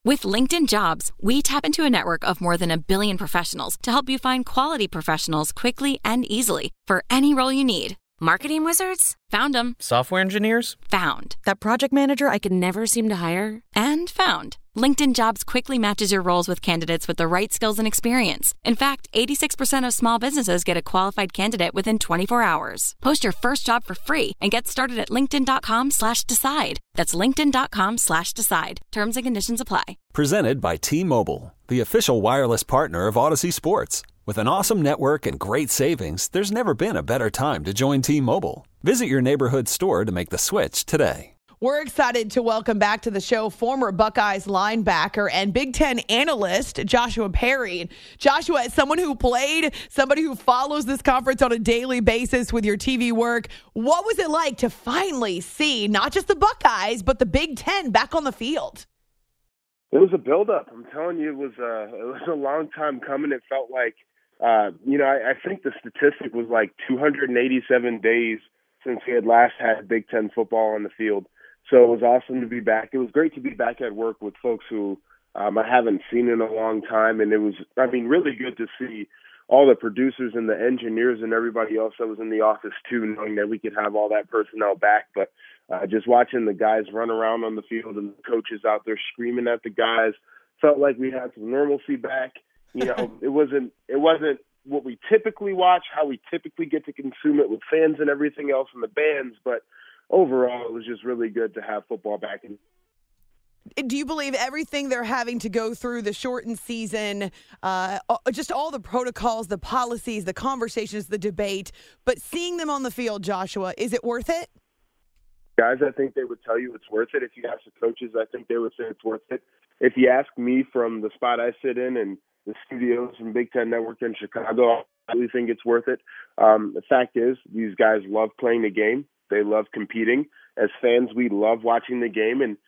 With LinkedIn Jobs, we tap into a network of more than 1 billion professionals to help you find quality professionals quickly and easily for any role you need. Marketing wizards? Found them. Software engineers? Found. That project manager I could never seem to hire? And found. LinkedIn Jobs quickly matches your roles with candidates with the right skills and experience. In fact, 86% of small businesses get a qualified candidate within 24 hours. Post your first job for free and get started at linkedin.com/decide. That's linkedin.com/decide. Terms and conditions apply. Presented by T-Mobile, the official wireless partner of Odyssey Sports. With an awesome network and great savings, there's never been a better time to join T-Mobile. Visit your neighborhood store to make the switch today. We're excited to welcome back to the show former Buckeyes linebacker and Big Ten analyst Joshua Perry. Joshua, as someone who played, somebody who follows this conference on a daily basis with your TV work, what was it like to finally see not just the Buckeyes, but the Big Ten back on the field? It was a buildup. I'm telling you, it was a long time coming. It felt like, I think the statistic was like 287 days since we had last had Big Ten football on the field. So it was awesome to be back. It was great to be back at work with folks who I haven't seen in a long time. And it was, really good to see all the producers and the engineers and everybody else that was in the office too, knowing that we could have all that personnel back. But just watching the guys run around on the field and the coaches out there screaming at the guys, felt like we had some normalcy back. It wasn't what we typically watch, how we typically get to consume it with fans and everything else and the bands, but overall, it was just really good to have football back in. Do you believe everything they're having to go through, the shortened season, just all the protocols, the policies, the conversations, the debate, but seeing them on the field, Joshua, is it worth it? Guys, I think they would tell you it's worth it. If you ask the coaches, I think they would say it's worth it. If you ask me from the spot I sit in and the studios from Big Ten Network in Chicago, I really think it's worth it. The fact is, these guys love playing the game. They love competing. As fans, we love watching the game. And,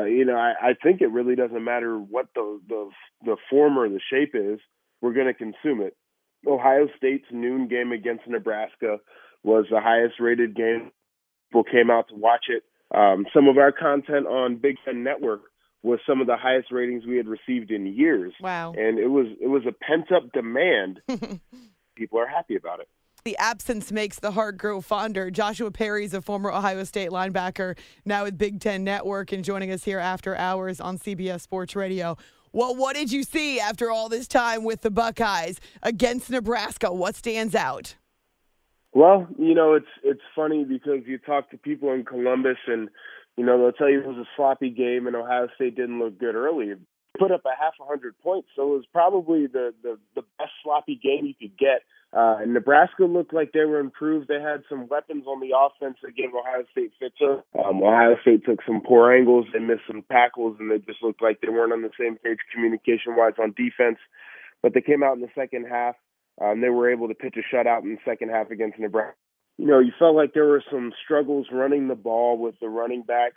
I think it really doesn't matter what the form or the shape is. We're going to consume it. Ohio State's noon game against Nebraska was the highest rated game. People came out to watch it. Some of our content on Big Ten Network was some of the highest ratings we had received in years. Wow. And it was a pent-up demand. People are happy about it. The absence makes the heart grow fonder. Joshua Perry is a former Ohio State linebacker, now with Big Ten Network, and joining us here after hours on CBS Sports Radio. Well, what did you see after all this time with the Buckeyes against Nebraska? What stands out? Well, it's funny because you talk to people in Columbus and, they'll tell you it was a sloppy game and Ohio State didn't look good early. Put up 100 points, so it was probably the best sloppy game you could get. Nebraska looked like they were improved. They had some weapons on the offense that gave Ohio State fits up. Ohio State took some poor angles. They missed some tackles, and they just looked like they weren't on the same page communication-wise on defense. But they came out in the second half. They were able to pitch a shutout in the second half against Nebraska. You felt like there were some struggles running the ball with the running backs,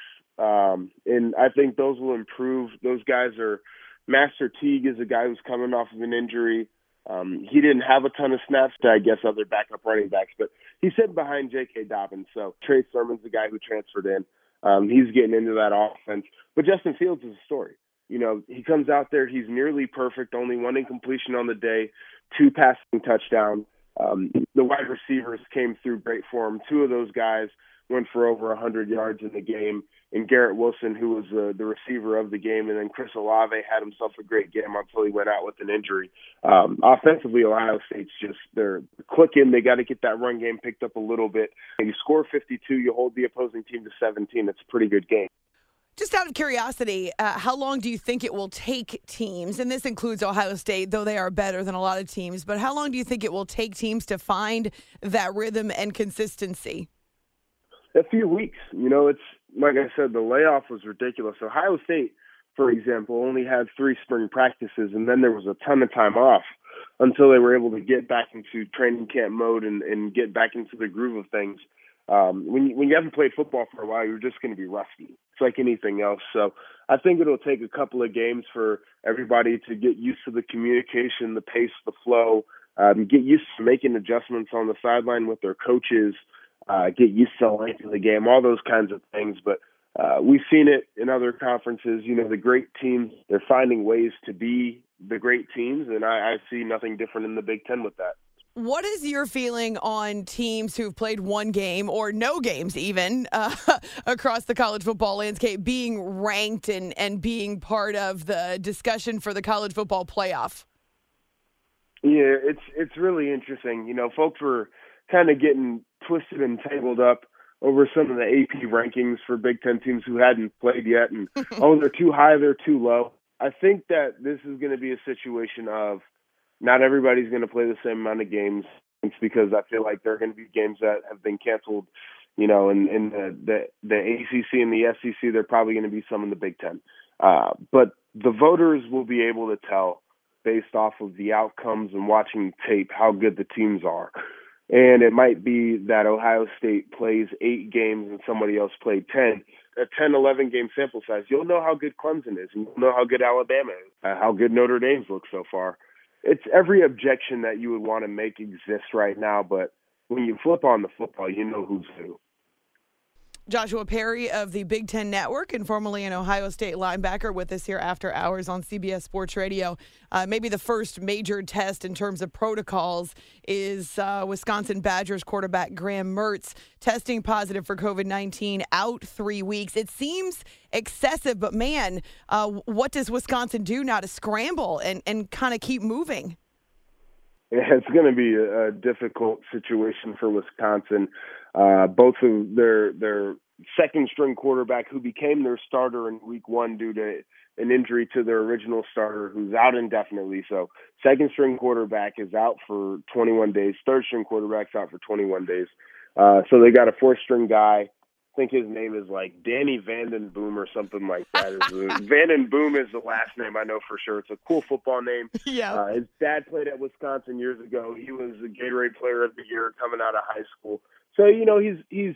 and I think those will improve. Those guys are – Master Teague is a guy who's coming off of an injury. He didn't have a ton of snaps to, I guess, other backup running backs, but he's sitting behind J.K. Dobbins. So Trey Sermon's the guy who transferred in. He's getting into that offense. But Justin Fields is a story. He comes out there, he's nearly perfect, only one incompletion on the day, 2 passing touchdowns. The wide receivers came through great for him. 2 of those guys went for over 100 yards in the game. And Garrett Wilson, who was the receiver of the game, and then Chris Olave had himself a great game until he went out with an injury. Offensively, Ohio State's they're clicking. They got to get that run game picked up a little bit. And you score 52, you hold the opposing team to 17. It's a pretty good game. Just out of curiosity, how long do you think it will take teams, and this includes Ohio State, though they are better than a lot of teams, but how long do you think it will take teams to find that rhythm and consistency? A few weeks. It's like I said, the layoff was ridiculous. Ohio State, for example, only had 3 spring practices, and then there was a ton of time off until they were able to get back into training camp mode and get back into the groove of things. When you haven't played football for a while, you're just going to be rusty. It's like anything else. So I think it'll take a couple of games for everybody to get used to the communication, the pace, the flow, get used to making adjustments on the sideline with their coaches, get used to the length of the game, all those kinds of things. But We've seen it in other conferences. You know, the great teams, they're finding ways to be the great teams, and I see nothing different in the Big Ten with that. What is your feeling on teams who've played one game or no games even across the college football landscape being ranked and being part of the discussion for the college football playoff? Yeah, it's really interesting. You know, folks were kind of getting twisted and tangled up over some of the AP rankings for Big Ten teams who hadn't played yet, and they're too high, they're too low. I think that this is going to be a situation of not everybody's going to play the same amount of games. It's because I feel like there are going to be games that have been canceled, you know, in the ACC and the SEC. There are probably going to be some in the Big Ten. But the voters will be able to tell based off of the outcomes and watching tape how good the teams are. And it might be that Ohio State plays 8 games and somebody else played 10. A 10, 11-game sample size, you'll know how good Clemson is, and you'll know how good Alabama is, how good Notre Dame's look so far. It's every objection that you would want to make exists right now, but when you flip on the football, you know who's who. Joshua Perry of the Big Ten Network and formerly an Ohio State linebacker with us here after hours on CBS Sports Radio. Maybe the first major test in terms of protocols is Wisconsin Badgers quarterback Graham Mertz testing positive for COVID-19 out 3 weeks. It seems excessive, but man, what does Wisconsin do now to scramble and kind of keep moving? It's going to be a difficult situation for Wisconsin. Both of their second-string quarterback, who became their starter in week 1 due to an injury to their original starter, who's out indefinitely. So second-string quarterback is out for 21 days. Third-string quarterback's out for 21 days. So they got a fourth-string guy. I think his name is like Danny Vanden Boom or something like that. Vanden Boom is the last name I know for sure. It's a cool football name. Yeah. His dad played at Wisconsin years ago. He was the Gatorade Player of the Year coming out of high school. So, you know,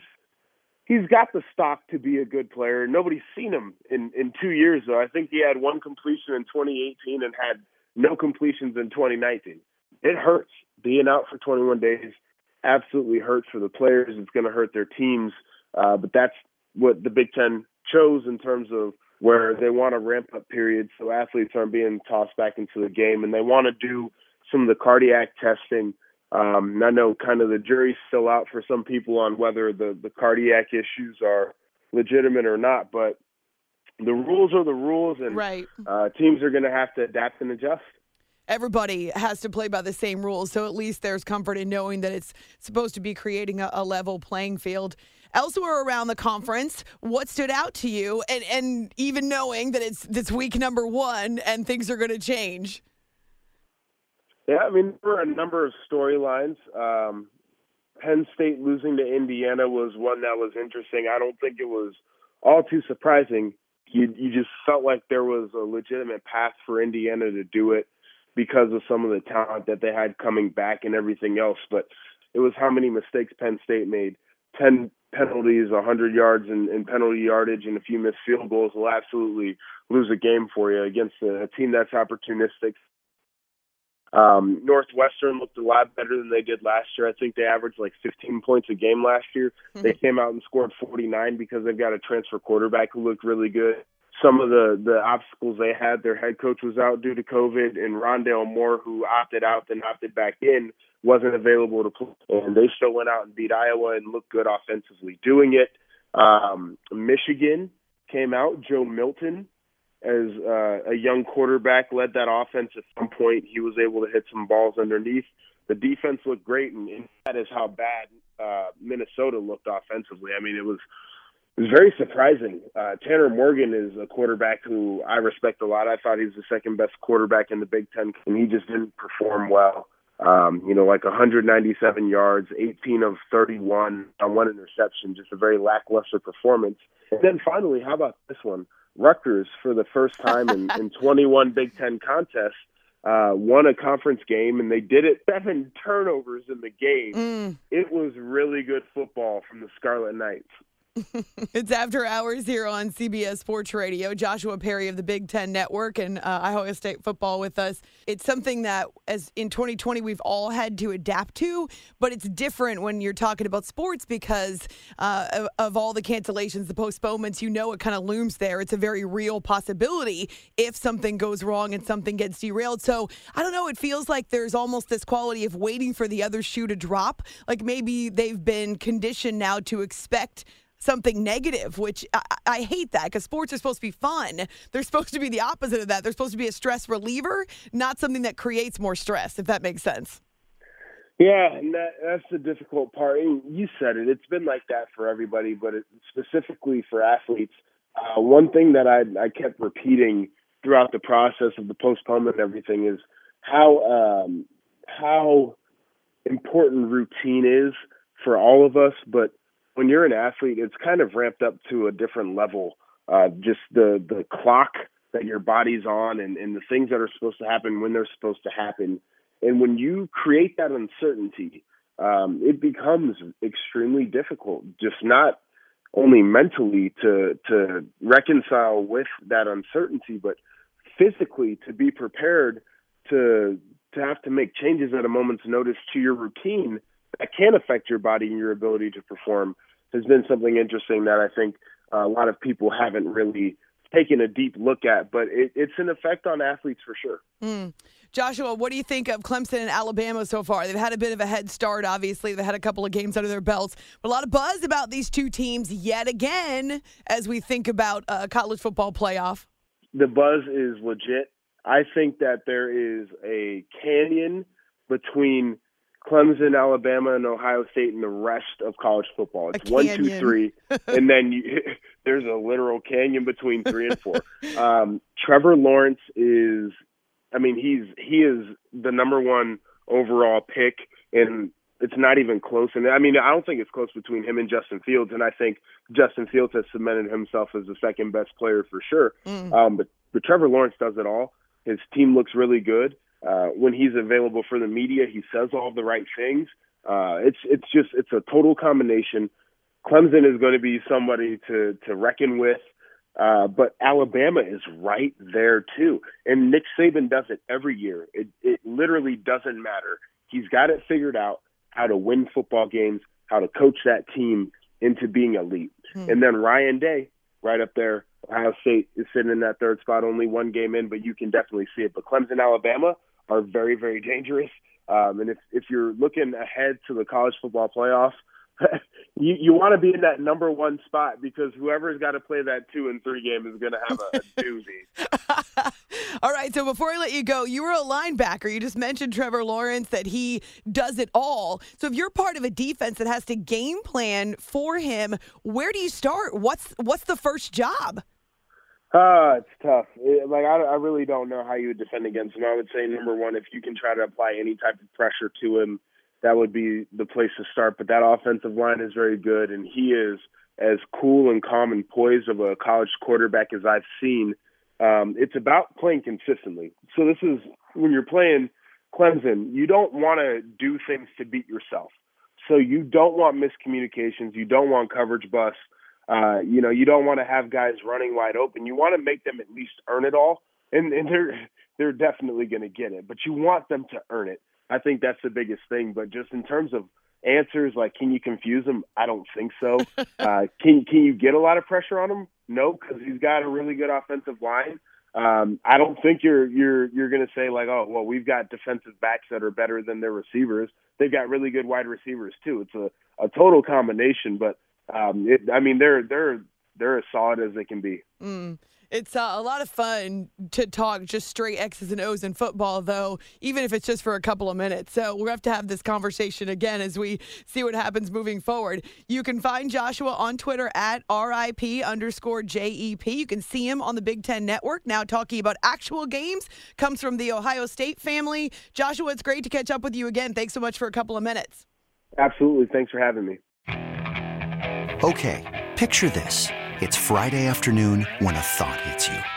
he's got the stock to be a good player. Nobody's seen him in 2 years, though. I think he had 1 completion in 2018 and had no completions in 2019. It hurts. Being out for 21 days absolutely hurts for the players. It's going to hurt their teams. But that's what the Big Ten chose in terms of where they want a ramp-up period so athletes aren't being tossed back into the game. And they want to do some of the cardiac testing. I know kind of the jury's still out for some people on whether the cardiac issues are legitimate or not. But the rules are the rules, and right. Teams are going to have to adapt and adjust. Everybody has to play by the same rules, so at least there's comfort in knowing that it's supposed to be creating a level playing field. Elsewhere around the conference, what stood out to you, and even knowing that it's week number 1 and things are going to change? Yeah, I mean, there were a number of storylines. Penn State losing to Indiana was one that was interesting. I don't think it was all too surprising. You just felt like there was a legitimate path for Indiana to do it because of some of the talent that they had coming back and everything else. But it was how many mistakes Penn State made. 10 penalties, 100 yards in penalty yardage, and a few missed field goals will absolutely lose a game for you against a team that's opportunistic. Northwestern looked a lot better than they did last year. I think they averaged like 15 points a game last year. Mm-hmm. They came out and scored 49 because they've got a transfer quarterback who looked really good. Some of the obstacles they had, their head coach was out due to COVID, and Rondale Moore, who opted out then opted back in, wasn't available to play. And they still went out and beat Iowa and looked good offensively doing it. Michigan came out. Joe Milton, as a young quarterback, led that offense at some point. He was able to hit some balls underneath. The defense looked great, and that is how bad Minnesota looked offensively. I mean, it was very surprising. Tanner Morgan is a quarterback who I respect a lot. I thought he was the second best quarterback in the Big Ten, and he just didn't perform well. Like 197 yards, 18 of 31 on 1 interception, just a very lackluster performance. And then finally, how about this one? Rutgers, for the first time in 21 Big Ten contests, won a conference game, and they did it 7 turnovers in the game. It was really good football from the Scarlet Knights. It's After Hours here on CBS Sports Radio. Joshua Perry of the Big Ten Network and Ohio State football with us. It's something that, as in 2020, we've all had to adapt to, but it's different when you're talking about sports because of all the cancellations, the postponements. You know it kind of looms there. It's a very real possibility if something goes wrong and something gets derailed. So, I don't know, it feels like there's almost this quality of waiting for the other shoe to drop. Like maybe they've been conditioned now to expect something negative, which I hate that because sports are supposed to be fun. They're supposed to be the opposite of that. They're supposed to be a stress reliever, not something that creates more stress, if that makes sense. Yeah, and that's the difficult part. And you said it. It's been like that for everybody, but specifically for athletes. One thing that I kept repeating throughout the process of the postponement and everything is how important routine is for all of us, but when you're an athlete, it's kind of ramped up to a different level. Just the clock that your body's on and the things that are supposed to happen when they're supposed to happen. And when you create that uncertainty, it becomes extremely difficult, just not only mentally to reconcile with that uncertainty, but physically to be prepared to have to make changes at a moment's notice to your routine that can affect your body and your ability to perform has been something interesting that I think a lot of people haven't really taken a deep look at, but it's an effect on athletes for sure. Joshua, what do you think of Clemson and Alabama so far? They've had a bit of a head start, obviously. They've had a couple of games under their belts, but a lot of buzz about these two teams yet again as we think about college football playoff. The buzz is legit. I think that there is a canyon between Clemson, Alabama, and Ohio State and the rest of college football. It's 1, 2, 3, and then there's a literal canyon between 3 and 4. Trevor Lawrence is, he is the number one overall pick, and it's not even close. And I don't think it's close between him and Justin Fields, and I think Justin Fields has cemented himself as the second best player for sure. But Trevor Lawrence does it all. His team looks really good. When he's available for the media, he says all the right things. It's a total combination. Clemson is going to be somebody to reckon with, but Alabama is right there too. And Nick Saban does it every year. It literally doesn't matter. He's got it figured out how to win football games, how to coach that team into being elite. And then Ryan Day, right up there, Ohio State is sitting in that third spot, only one game in, but you can definitely see it. But Clemson, Alabama are very, very dangerous. And if you're looking ahead to the college football playoff, you want to be in that number one spot because whoever's got to play that 2 and 3 game is going to have a doozy. All right, so before I let you go, you were a linebacker. You just mentioned Trevor Lawrence, that he does it all. So if you're part of a defense that has to game plan for him, where do you start? What's the first job? It's tough. I really don't know how you would defend against him. I would say, number one, if you can try to apply any type of pressure to him, that would be the place to start. But that offensive line is very good, and he is as cool and calm and poised of a college quarterback as I've seen. It's about playing consistently. So this is when you're playing Clemson, you don't want to do things to beat yourself. So you don't want miscommunications. You don't want coverage busts. You don't want to have guys running wide open. You want to make them at least earn it all, and they're definitely going to get it. But you want them to earn it. I think that's the biggest thing. But just in terms of answers, like, can you confuse him? I don't think so. Can you get a lot of pressure on him? No, because he's got a really good offensive line. I don't think you're going to say like, oh, well, we've got defensive backs that are better than their receivers. They've got really good wide receivers too. It's a total combination, but they're as solid as they can be. It's a lot of fun to talk just straight X's and O's in football, though, even if it's just for a couple of minutes. So we'll have to have this conversation again as we see what happens moving forward. You can find Joshua on Twitter at RIP_JEP. You can see him on the Big Ten Network now talking about actual games. Comes from the Ohio State family. Joshua, it's great to catch up with you again. Thanks so much for a couple of minutes. Absolutely. Thanks for having me. Okay, picture this. It's Friday afternoon when a thought hits you.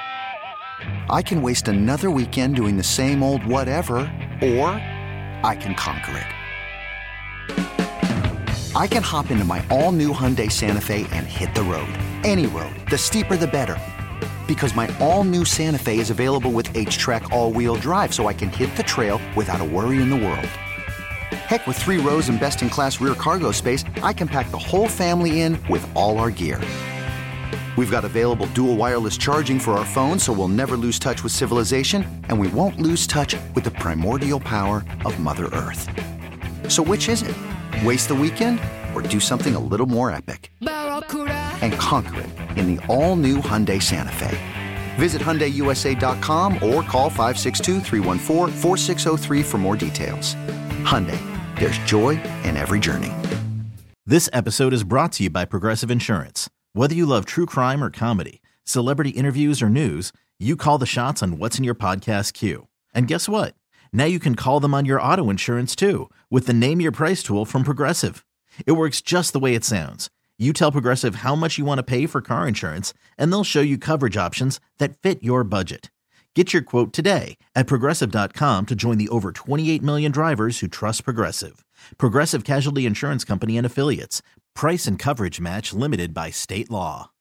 I can waste another weekend doing the same old whatever, or I can conquer it. I can hop into my all-new Hyundai Santa Fe and hit the road. Any road. The steeper, the better. Because my all-new Santa Fe is available with H-Track all-wheel drive, so I can hit the trail without a worry in the world. Heck, with 3 rows and best-in-class rear cargo space, I can pack the whole family in with all our gear. We've got available dual wireless charging for our phones, so we'll never lose touch with civilization, and we won't lose touch with the primordial power of Mother Earth. So which is it? Waste the weekend or do something a little more epic? And conquer it in the all-new Hyundai Santa Fe. Visit HyundaiUSA.com or call 562-314-4603 for more details. Hyundai, there's joy in every journey. This episode is brought to you by Progressive Insurance. Whether you love true crime or comedy, celebrity interviews or news, you call the shots on what's in your podcast queue. And guess what? Now you can call them on your auto insurance too with the Name Your Price tool from Progressive. It works just the way it sounds. You tell Progressive how much you want to pay for car insurance, and they'll show you coverage options that fit your budget. Get your quote today at Progressive.com to join the over 28 million drivers who trust Progressive. Progressive Casualty Insurance Company and Affiliates. Price and coverage match limited by state law.